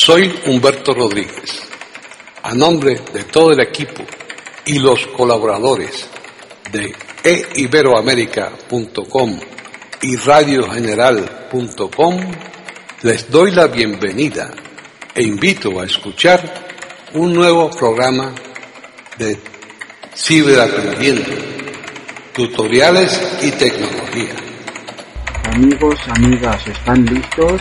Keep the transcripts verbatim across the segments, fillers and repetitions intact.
Soy Humberto Rodríguez. A nombre de todo el equipo y los colaboradores de e iberoamerica punto com y radio general punto com, les doy la bienvenida e invito a escuchar un nuevo programa de Ciberaprendiendo, tutoriales y tecnología. Amigos, amigas, ¿están listos?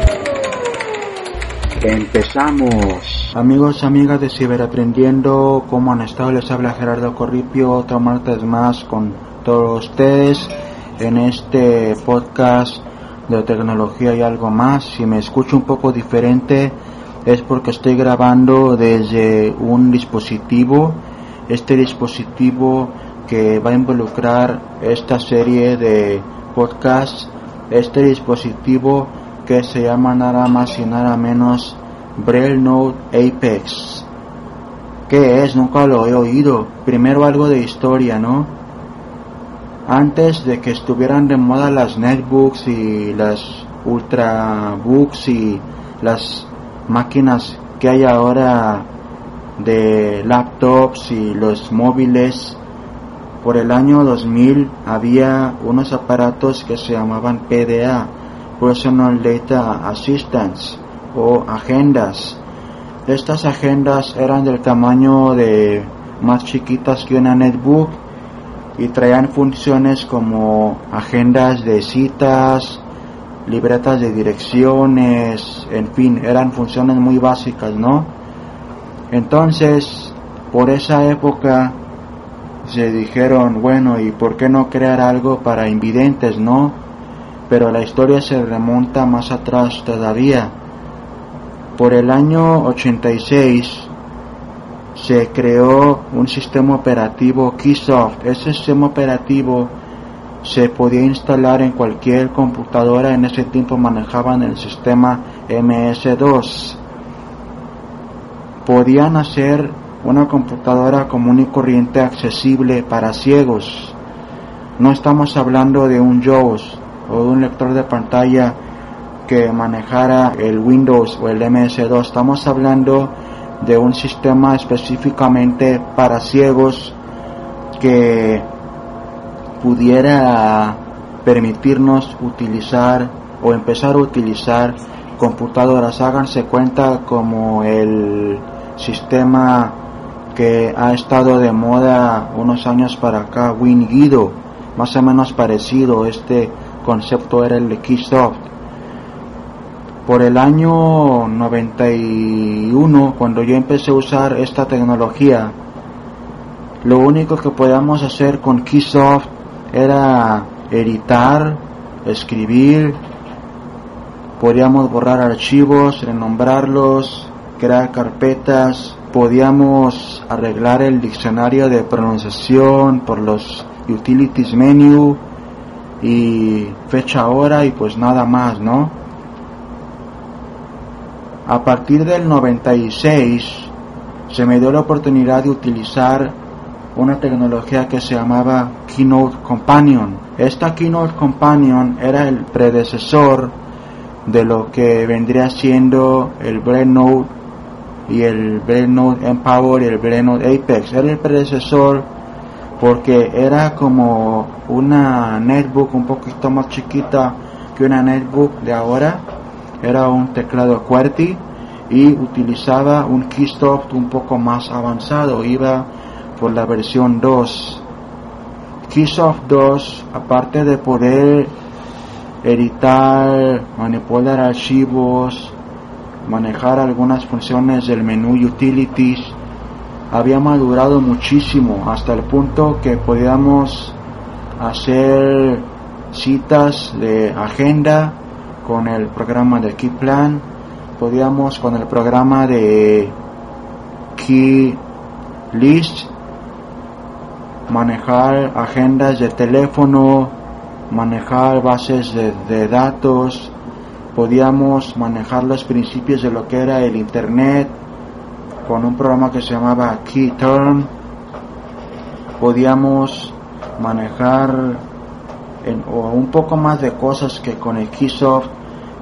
Empezamos. Amigos, amigas de Ciberaprendiendo, ¿cómo han estado? Les habla Gerardo Corripio, otro martes más con todos ustedes en este podcast de tecnología y algo más. Si me escucho un poco diferente es porque estoy grabando desde un dispositivo, este dispositivo que va a involucrar esta serie de podcasts, este dispositivo que se llama nada más y nada menos Braille Note Apex. ¿Qué es? Nunca lo he oído. Primero algo de historia, ¿no? Antes de que estuvieran de moda las netbooks y las ultrabooks y las máquinas que hay ahora de laptops y los móviles, por el año dos mil había unos aparatos que se llamaban P D A, Personal Data Assistance, o agendas. Estas agendas eran del tamaño de más chiquitas que una netbook y traían funciones como agendas de citas, libretas de direcciones, en fin, eran funciones muy básicas, ¿no? Entonces, por esa época se dijeron, bueno, ¿y por qué no crear algo para invidentes, no? Pero la historia se remonta más atrás todavía. Por el año ochenta y seis se creó un sistema operativo Keysoft. Ese sistema operativo se podía instalar en cualquier computadora. En ese tiempo manejaban el sistema eme ese dos. Podían hacer una computadora común y corriente accesible para ciegos. No estamos hablando de un JAWS o de un lector de pantalla que manejara el Windows o el eme ese dos. Estamos hablando de un sistema específicamente para ciegos que pudiera permitirnos utilizar o empezar a utilizar computadoras. Háganse cuenta como el sistema que ha estado de moda unos años para acá, WinGuido, más o menos parecido. Este concepto era el de Keysoft. Por el año noventa y uno, cuando yo empecé a usar esta tecnología, lo único que podíamos hacer con Keysoft era editar, escribir, podíamos borrar archivos, renombrarlos, crear carpetas, podíamos arreglar el diccionario de pronunciación por los utilities menu y fecha hora y pues nada más, ¿no? A partir del noventa y seis se me dio la oportunidad de utilizar una tecnología que se llamaba Keynote Companion. Esta Keynote Companion era el predecesor de lo que vendría siendo el Braille Note y el Braille Note Empower y el Braille Note Apex. Era el predecesor porque era como una netbook un poquito más chiquita que una netbook de ahora. Era un teclado QWERTY y utilizaba un Keysoft un poco más avanzado, iba por la versión dos. Keysoft dos, aparte de poder editar, manipular archivos, manejar algunas funciones del menú Utilities, había madurado muchísimo hasta el punto que podíamos hacer citas de agenda con el programa de KeyPlan, podíamos con el programa de KeyList manejar agendas de teléfono, manejar bases de, de datos, podíamos manejar los principios de lo que era el internet con un programa que se llamaba KeyTurn, podíamos manejar en, o un poco más de cosas que con el Keysoft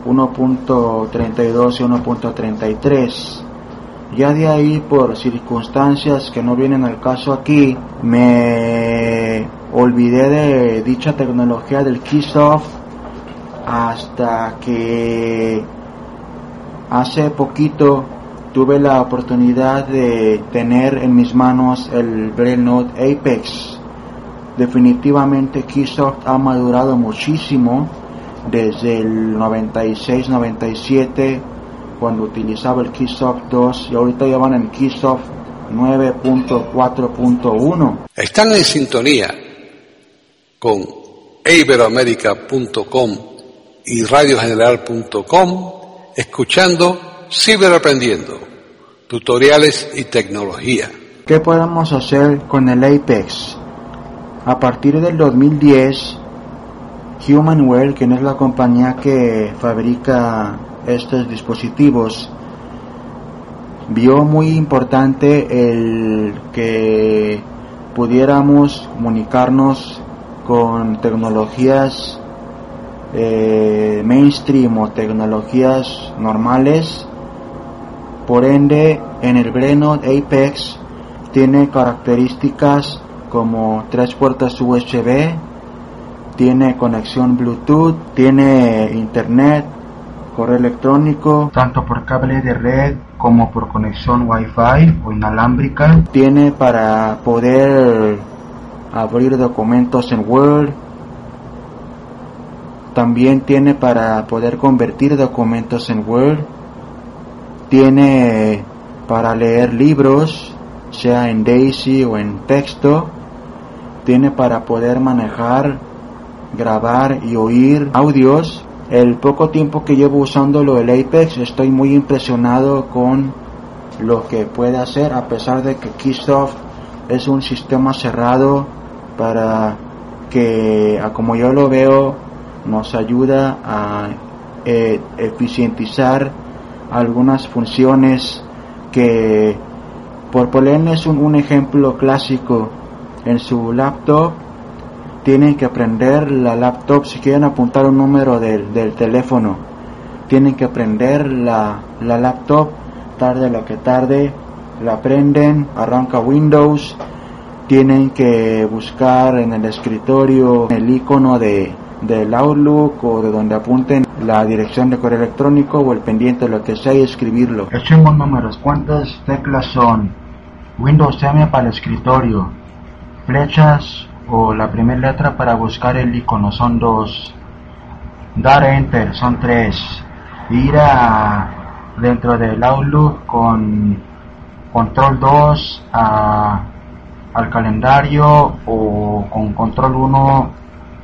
uno punto treinta y dos y uno punto treinta y tres. Ya de ahí, por circunstancias que no vienen al caso aquí, me olvidé de dicha tecnología del Keysoft hasta que hace poquito tuve la oportunidad de tener en mis manos el Braille Note Apex. Definitivamente Keysoft ha madurado muchísimo desde el noventa y seis noventa y siete, cuando utilizaba el Keysoft dos, y ahorita ya van en Keysoft nueve punto cuatro punto uno. Están en sintonía con e iberoamerica punto com y radio general punto com, escuchando Ciberaprendiendo, tutoriales y tecnología. ¿Qué podemos hacer con el Apex? A partir del dos mil diez, Humanware, quien es la compañía que fabrica estos dispositivos, vio muy importante el que pudiéramos comunicarnos con tecnologías eh, mainstream o tecnologías normales. Por ende, en el Braille Note Apex tiene características como tres puertas U S B, tiene conexión Bluetooth, tiene internet, correo electrónico, tanto por cable de red como por conexión Wi-Fi o inalámbrica. Tiene para poder abrir documentos en Word. También tiene para poder convertir documentos en Word. Tiene para leer libros, sea en DAISY o en texto. Tiene para poder manejar, grabar y oír audios. El poco tiempo que llevo usándolo el Apex, estoy muy impresionado con lo que puede hacer, a pesar de que Keysoft es un sistema cerrado para que, como yo lo veo, nos ayuda a eh, eficientizar algunas funciones que, por ponerles un, un ejemplo clásico, en su laptop tienen que prender la laptop. Si quieren apuntar un número del, del teléfono, tienen que prender la, la laptop, tarde lo que tarde, la prenden, arranca Windows, tienen que buscar en el escritorio el icono de del Outlook o de donde apunten la dirección de correo electrónico o el pendiente, lo que sea, y escribirlo. Echemos números. ¿Cuántas teclas son? Windows M para el escritorio, flechas o la primera letra para buscar el icono son dos, dar enter son tres, ir a dentro del Outlook con control dos a, al calendario, o con control uno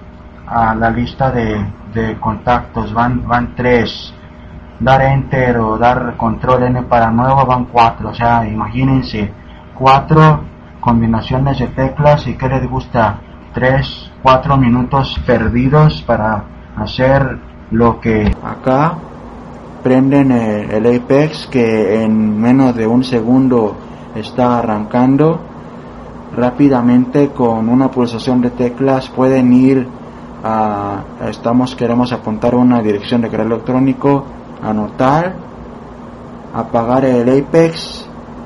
a la lista de, de contactos, van, van tres, dar enter o dar control N para nuevo van cuatro. O sea, imagínense, cuatro combinaciones de teclas. ¿Y qué les gusta? tres, cuatro minutos perdidos para hacer lo que acá prenden el, el Apex, que en menos de un segundo está arrancando. Rápidamente, con una pulsación de teclas, pueden ir a, estamos queremos apuntar una dirección de correo electrónico, anotar, apagar el Apex.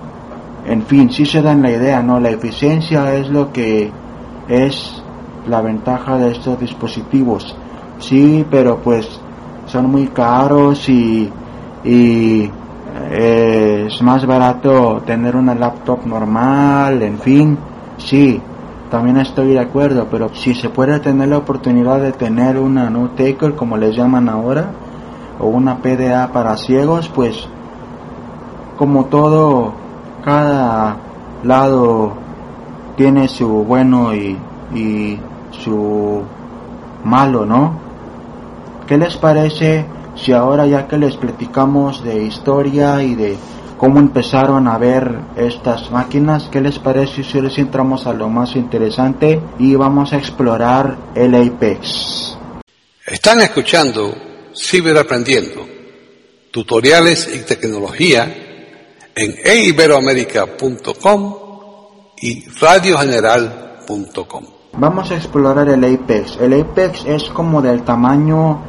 En fin, si se dan la idea, ¿no? La eficiencia es lo que es la ventaja de estos dispositivos. Sí, pero pues son muy caros y, y eh, es más barato tener una laptop normal. En fin, sí, también estoy de acuerdo, pero si se puede tener la oportunidad de tener una Note Taker, como les llaman ahora, o una P D A para ciegos, pues como todo, cada lado tiene su bueno y, y su malo, ¿no? ¿Qué les parece si ahora, ya que les platicamos de historia y de cómo empezaron a ver estas máquinas, qué les parece si les entramos a lo más interesante y vamos a explorar el Apex? Están escuchando Ciberaprendiendo, tutoriales y tecnología en e iberoamerica punto com y radio general punto com. Vamos a explorar el Apex. El Apex es como del tamaño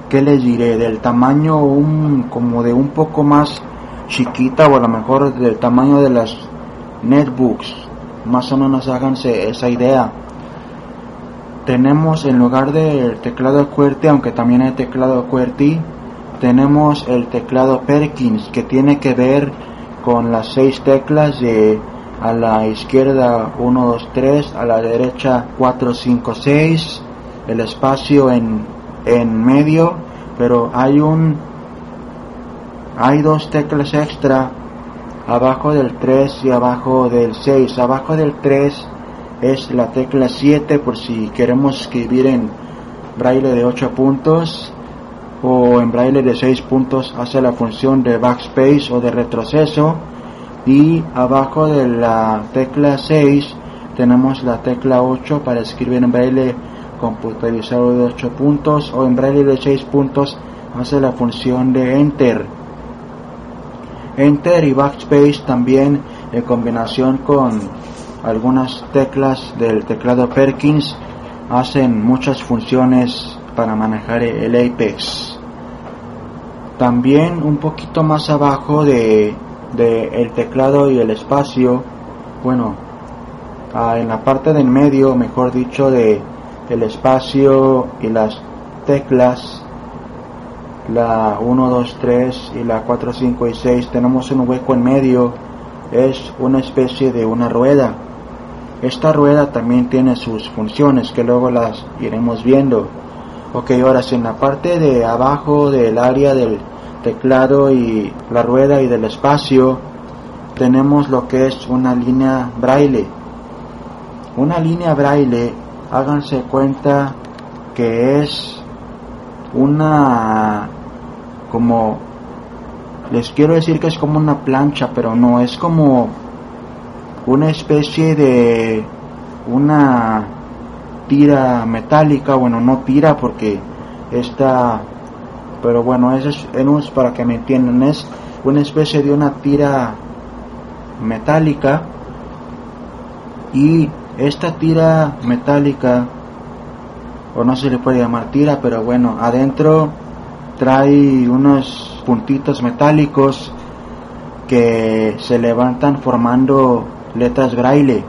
¿qué les diré? Del tamaño un, como de un poco más chiquita, o a lo mejor del tamaño de las netbooks, más o menos háganse esa idea. Tenemos, en lugar del teclado QWERTY, aunque también hay teclado QWERTY, tenemos el teclado Perkins, que tiene que ver con las seis teclas de a la izquierda uno, dos, tres, a la derecha cuatro, cinco, seis, el espacio en, en medio, pero hay un hay dos teclas extra abajo del tres y abajo del seis. Abajo del tres es la tecla siete, por si queremos escribir en braille de ocho puntos, o en braille de seis puntos hace la función de backspace o de retroceso. Y abajo de la tecla seis tenemos la tecla ocho para escribir en braille computarizado de ocho puntos, o en braille de seis puntos hace la función de enter. Enter y backspace también, en combinación con algunas teclas del teclado Perkins, hacen muchas funciones para manejar el Apex. También un poquito más abajo de, de el teclado y el espacio, bueno, ah, en la parte del medio, mejor dicho, de el espacio y las teclas, la uno, dos, tres y la cuatro, cinco y seis, tenemos un hueco en medio, es una especie de una rueda. Esta rueda también tiene sus funciones, que luego las iremos viendo. Ok, ahora si en la parte de abajo del área del teclado y la rueda y del espacio tenemos lo que es una línea braille. Una línea braille, háganse cuenta que es una, como, les quiero decir que es como una plancha, pero no, es como una especie de una tira metálica. Bueno, no tira porque esta, pero bueno, eso es, es para que me entiendan, es una especie de una tira metálica. Y esta tira metálica, o no se le puede llamar tira, pero bueno, adentro trae unos puntitos metálicos que se levantan formando letras braille.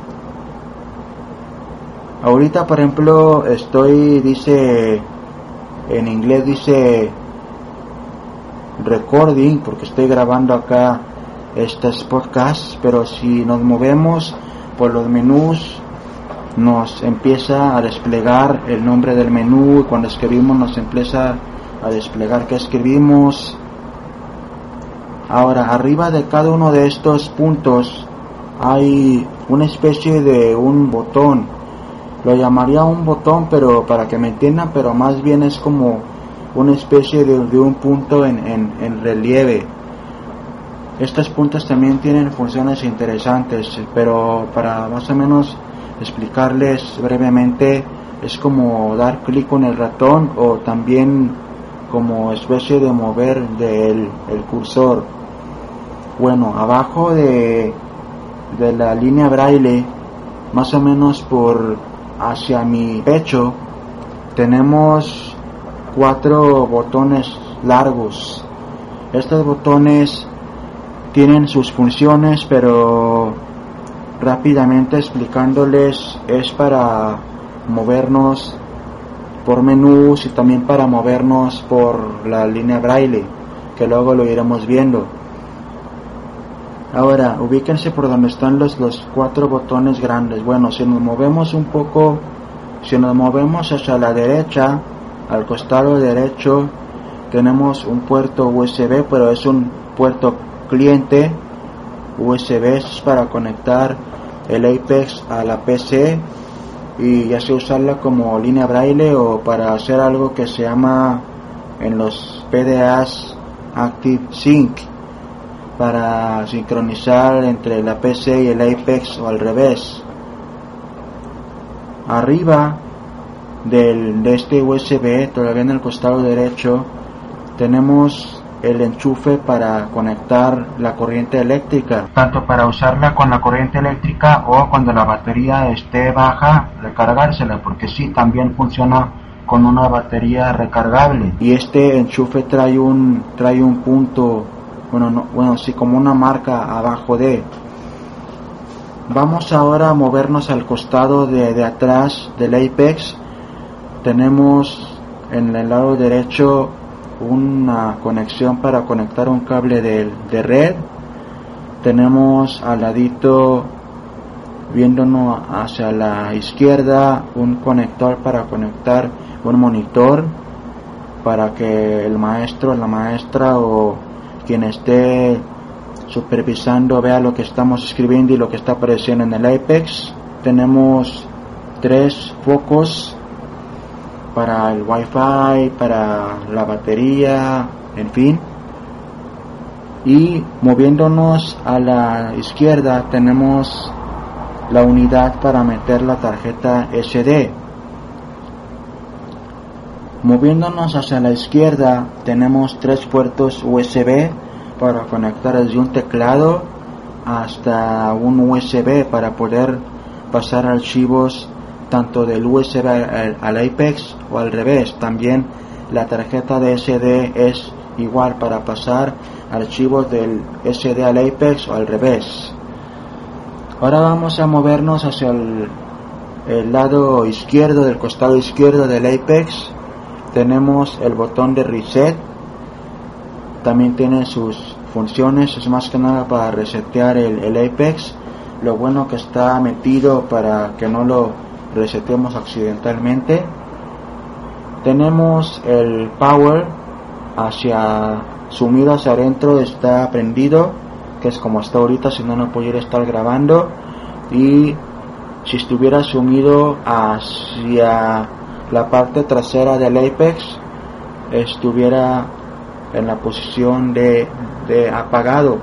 Ahorita, por ejemplo, estoy, dice, en inglés dice recording, porque estoy grabando acá estos podcasts, pero si nos movemos por los menús, nos empieza a desplegar el nombre del menú, y cuando escribimos nos empieza a desplegar que escribimos. Ahora, arriba de cada uno de estos puntos hay una especie de un botón. Lo llamaría un botón, pero para que me entiendan, pero más bien es como una especie de, de un punto en, en, en relieve. Estos puntos también tienen funciones interesantes, pero para más o menos explicarles brevemente, es como dar clic con el ratón, o también como especie de mover del el cursor. Bueno, abajo de, de la línea braille, más o menos por hacia mi pecho, tenemos cuatro botones largos. Estos botones tienen sus funciones, pero rápidamente explicándoles, es para movernos por menús y también para movernos por la línea braille, que luego lo iremos viendo. Ahora, ubíquense por donde están los, los cuatro botones grandes. Bueno, si nos movemos un poco, si nos movemos hacia la derecha, al costado derecho, tenemos un puerto U S B, pero es un puerto cliente. U S B es para conectar el Apex a la P C y ya sea usarla como línea braille, o para hacer algo que se llama en los P D As Active Sync, para sincronizar entre la P C y el Apex, o al revés. Arriba del, de este U S B, todavía en el costado derecho, tenemos el enchufe para conectar la corriente eléctrica, tanto para usarla con la corriente eléctrica o cuando la batería esté baja, recargársela, porque sí, también funciona con una batería recargable, y este enchufe trae un trae un punto, bueno, no, bueno, sí, como una marca abajo de. Vamos ahora a movernos al costado de, de atrás del Apex. Tenemos en el lado derecho una conexión para conectar un cable de, de red. Tenemos al ladito, viéndonos hacia la izquierda, un conector para conectar un monitor, para que el maestro, la maestra o quien esté supervisando vea lo que estamos escribiendo y lo que está apareciendo en el Apex. Tenemos tres focos para el Wi-Fi, para la batería, en fin. Y moviéndonos a la izquierda tenemos la unidad para meter la tarjeta ese de. Moviéndonos hacia la izquierda tenemos tres puertos U S B para conectar desde un teclado hasta un U S B para poder pasar archivos tanto del U S B al, al Apex o al revés. También la tarjeta de ese de es igual para pasar archivos del ese de al Apex o al revés. Ahora vamos a movernos hacia el, el lado izquierdo, del costado izquierdo del Apex. Tenemos el botón de reset. También tiene sus funciones, es más que nada para resetear el, el Apex. Lo bueno que está metido para que no lo resetemos accidentalmente. Tenemos el power hacia sumido hacia adentro, está prendido, que es como está ahorita, si no no pudiera estar grabando. Y si estuviera sumido hacia la parte trasera del Apex, estuviera en la posición de, de apagado.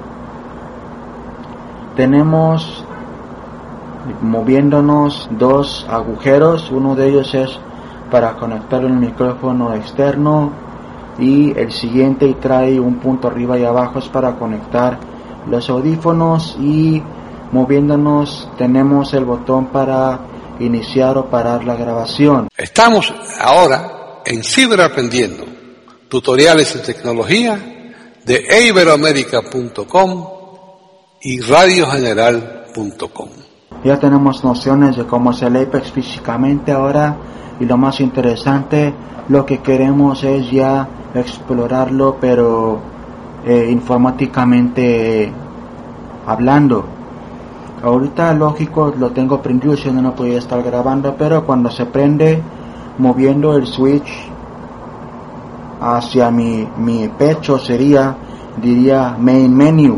Tenemos moviéndonos dos agujeros, uno de ellos es para conectar el micrófono externo y el siguiente y trae un punto arriba y abajo es para conectar los audífonos. Y moviéndonos tenemos el botón para iniciar o parar la grabación. Estamos ahora en Ciberaprendiendo, tutoriales en tecnología de e iberoamerica punto com y radio general punto com. Ya tenemos nociones de cómo es el Apex físicamente ahora, y lo más interesante, lo que queremos es ya explorarlo, pero eh, informáticamente hablando. Ahorita lógico lo tengo prendido, si no no podía estar grabando, pero cuando se prende, moviendo el switch hacia mi, mi pecho sería, diría main menu.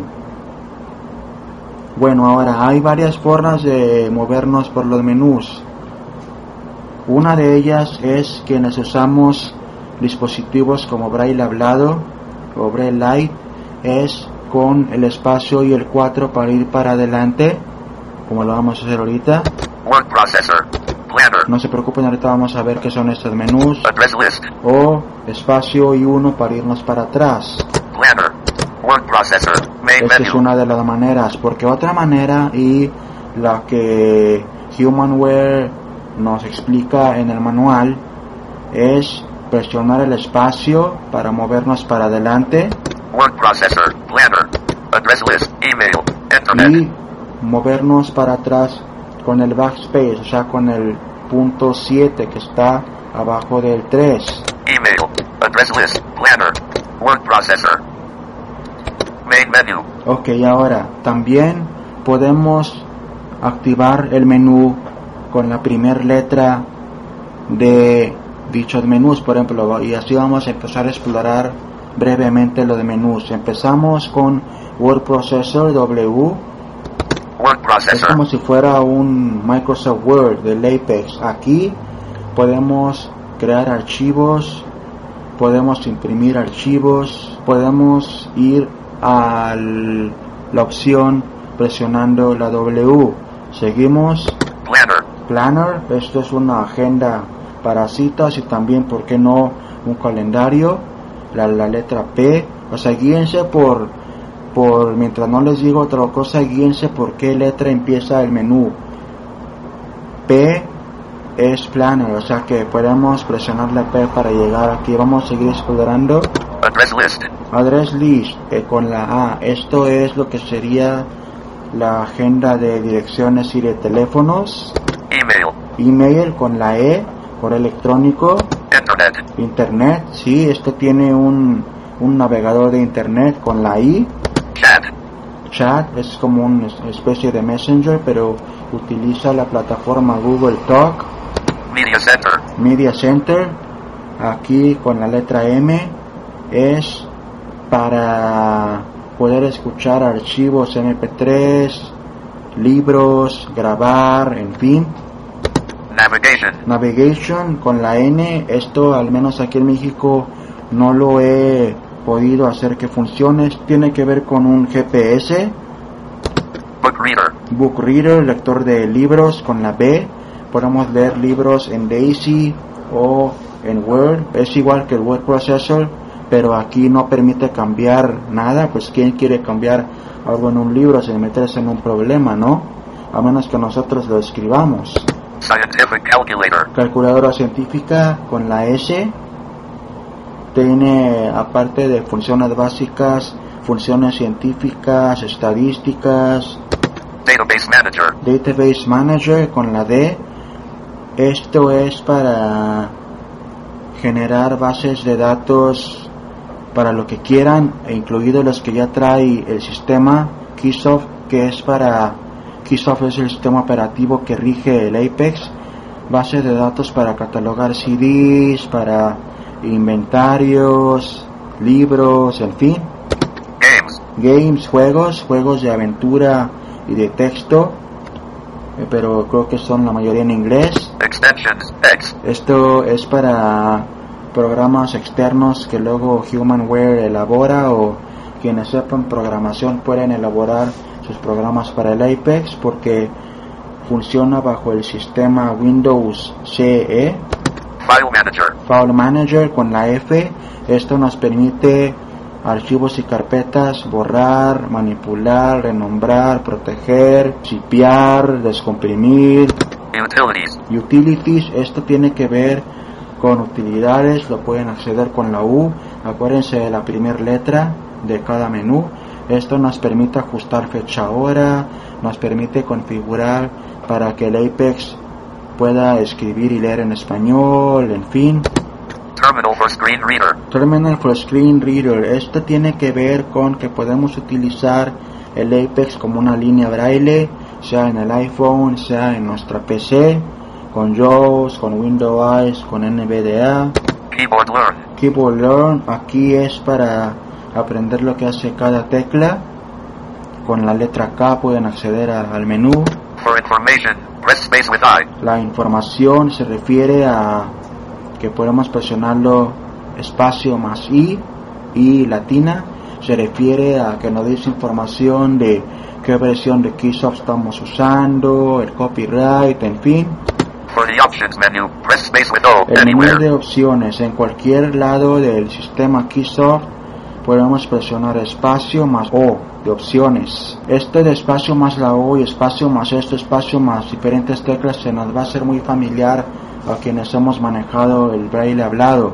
Bueno, ahora hay varias formas de movernos por los menús. Una de ellas es quienes usamos dispositivos como Braille hablado o Braille Light, es con el espacio y el cuatro para ir para adelante, como lo vamos a hacer ahorita. Word processor, planner. No se preocupen, ahorita vamos a ver qué son estos menús. Address list, O espacio y uno para irnos para atrás. planner. Word processor, main Esta menu. es una de las maneras, porque otra manera, y la que Humanware nos explica en el manual, es presionar el espacio para movernos para adelante Word processor, planner. Address list, email, internet. y movernos para atrás con el backspace, o sea, con el punto siete que está abajo del tres. Email, address list, planner. Word processor. Main menu. Ok, ahora también podemos activar el menú con la primera letra de dichos menús, por ejemplo, y así vamos a empezar a explorar brevemente lo de menús. Empezamos con Word Processor W. Word Es processor. como si fuera un Microsoft Word del Apex. Aquí podemos crear archivos, podemos imprimir archivos, podemos ir a la opción presionando la W. Seguimos Planner. Planner, esto es una agenda para citas y también, ¿por qué no?, un calendario. La, la letra P, o sea, guíense por, por, mientras no les digo otra cosa, guíense por qué letra empieza el menú. P, es planner, o sea que podemos presionar la P para llegar aquí. Vamos a seguir explorando. Address list. Address list eh, con la A. Esto es lo que sería la agenda de direcciones y de teléfonos. Email. Email con la E, correo electrónico. Internet. Internet, sí, esto tiene un, un navegador de internet con la I. Chat. Chat es como una especie de messenger, pero utiliza la plataforma Google Talk. Media Center. Media Center, aquí con la letra M, es para poder escuchar archivos eme pe tres, libros, grabar, en fin. Navigation. Navigation con la N, esto al menos aquí en México no lo he podido hacer que funcione. Tiene que ver con un G P S. Book reader. Book reader, lector de libros con la B. Podemos leer libros en Daisy o en Word. Es igual que el Word Processor, pero aquí no permite cambiar nada. Pues quién quiere cambiar algo en un libro sin meterse en un problema, ¿no? A menos que nosotros lo escribamos. Scientific calculator. Calculadora científica con la S. Tiene, aparte de funciones básicas, funciones científicas, estadísticas. Database manager. Database manager con la D. Esto es para generar bases de datos para lo que quieran, e incluidos los que ya trae el sistema Keysoft, que es para Keysoft es el sistema operativo que rige el Apex. Bases de datos para catalogar C Ds, para inventarios, libros, en fin. Games. Games, juegos, juegos de aventura y de texto, eh, pero creo que son la mayoría en inglés. Extensions. X. Esto es para programas externos que luego Humanware elabora, o quienes sepan programación pueden elaborar sus programas para el Apex, porque funciona bajo el sistema Windows C E. File manager. File Manager con la F. Esto nos permite archivos y carpetas borrar, manipular, renombrar, proteger, zipear, descomprimir. Utilities. Utilities, esto tiene que ver con utilidades, lo pueden acceder con la U. Acuérdense de la primera letra de cada menú. Esto nos permite ajustar fecha hora, nos permite configurar para que el Apex pueda escribir y leer en español, en fin. Terminal for screen reader. Terminal for Screen Reader, esto tiene que ver con que podemos utilizar el Apex como una línea braille, sea en el iPhone, sea en nuestra P C, con JAWS, con Windows Eyes, con N V D A. Keyboard learn. Keyboard Learn, aquí es para aprender lo que hace cada tecla. Con la letra K pueden acceder a, al menú. For information, press space with I. La información se refiere a que podemos presionarlo espacio más I, I latina, se refiere a que nos dice información de qué versión de Keysoft estamos usando, el copyright, en fin. For the options menu, press space with O. El menú Anywhere. de opciones, en cualquier lado del sistema Keysoft podemos presionar espacio más O de opciones. Este de espacio más la O y espacio más esto, espacio más diferentes teclas, se nos va a ser muy familiar a quienes hemos manejado el braille hablado.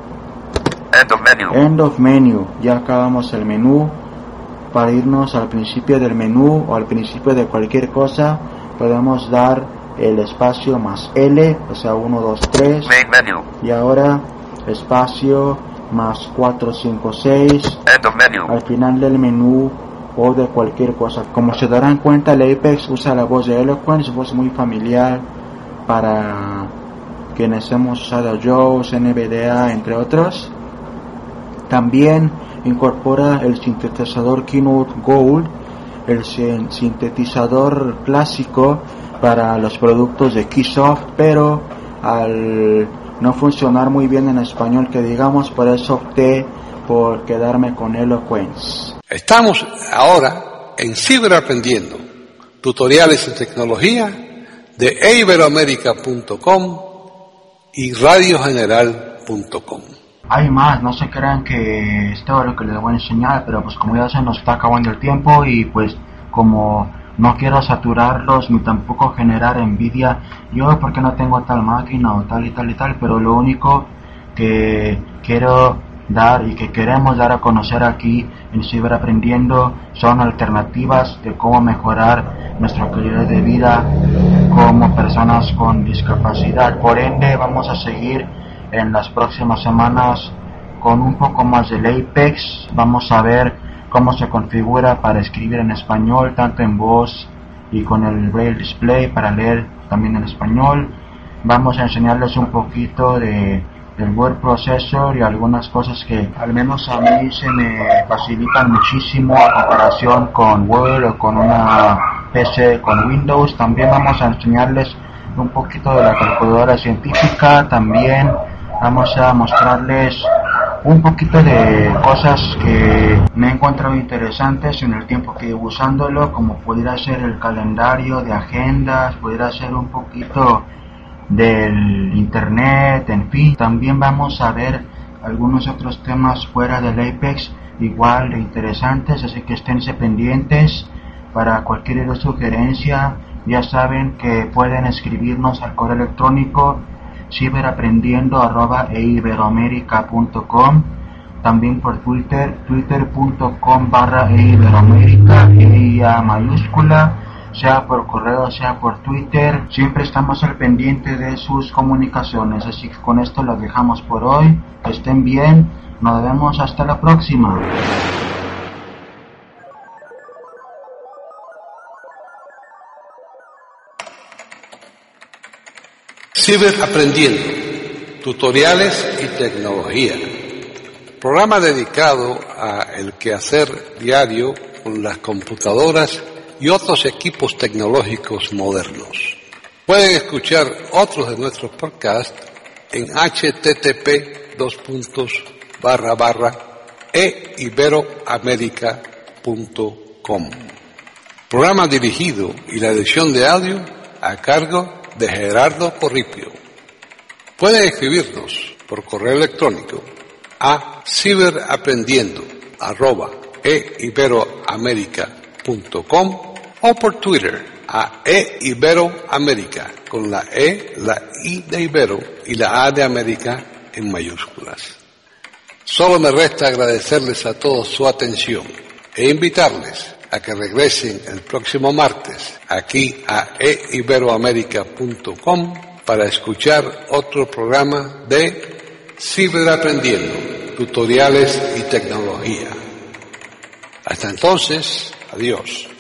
End of menu. End of menu, ya acabamos el menú. Para irnos al principio del menú o al principio de cualquier cosa, podemos dar el espacio más L, o sea uno, dos, tres, Main menu. y ahora espacio más cuatro, cinco, seis, End of menu. al final del menú o de cualquier cosa. Como se darán cuenta, el Apex usa la voz de Eloquence, voz muy familiar para quienes hemos usado JAWS, N V D A, entre otros. También incorpora el sintetizador Keynote Gold, el sin- sintetizador clásico para los productos de Keysoft, pero al no funcionar muy bien en español, que digamos, por eso opté por quedarme con Eloquence. Estamos ahora en Ciberaprendiendo, tutoriales en tecnología de e iberoamerica punto com y radio general punto com. Hay más, no se crean que esto es lo que les voy a enseñar, pero pues como ya se nos está acabando el tiempo y pues como no quiero saturarlos ni tampoco generar envidia yo porque no tengo tal máquina o tal y tal y tal, pero lo único que quiero dar y que queremos dar a conocer aquí en Ciberaprendiendo son alternativas de cómo mejorar nuestra calidad de vida como personas con discapacidad. Por ende, vamos a seguir en las próximas semanas con un poco más del Apex. Vamos a ver cómo se configura para escribir en español, tanto en voz y con el Braille Display para leer también en español. Vamos a enseñarles un poquito de del Word Processor y algunas cosas que al menos a mí se me facilitan muchísimo a comparación con Word o con una P C con Windows. También vamos a enseñarles un poquito de la calculadora científica. También vamos a mostrarles un poquito de cosas que me he encontrado interesantes en el tiempo que llevo usándolo, como pudiera ser el calendario de agendas, pudiera ser un poquito del internet, en fin. También vamos a ver algunos otros temas fuera del Apex igual de interesantes, así que esténse pendientes. Para cualquier sugerencia ya saben que pueden escribirnos al correo electrónico ciberaprendiendo arroba eiberoamerica punto com, también por Twitter, twitter.com barra eiberoamerica, E I A mayúscula, sea por correo, sea por Twitter. Siempre estamos al pendiente de sus comunicaciones, así que con esto lo dejamos por hoy. Que estén bien, nos vemos hasta la próxima. Ciberaprendiendo, tutoriales y tecnología. Programa dedicado a el quehacer diario con las computadoras y otros equipos tecnológicos modernos. Pueden escuchar otros de nuestros podcasts en http dos puntos barra barra eiberoamerica punto com. Programa dirigido y la edición de audio a cargo de Gerardo Corripio. Pueden escribirnos por correo electrónico a ciberaprendiendo arroba eiberoamerica punto com o por Twitter a eiberoamerica con la E, la I de Ibero y la A de América en mayúsculas. Solo me resta agradecerles a todos su atención e invitarles a que regresen el próximo martes aquí a eiberoamerica punto com para escuchar otro programa de Ciberaprendiendo, tutoriales y tecnología. Hasta entonces, adiós.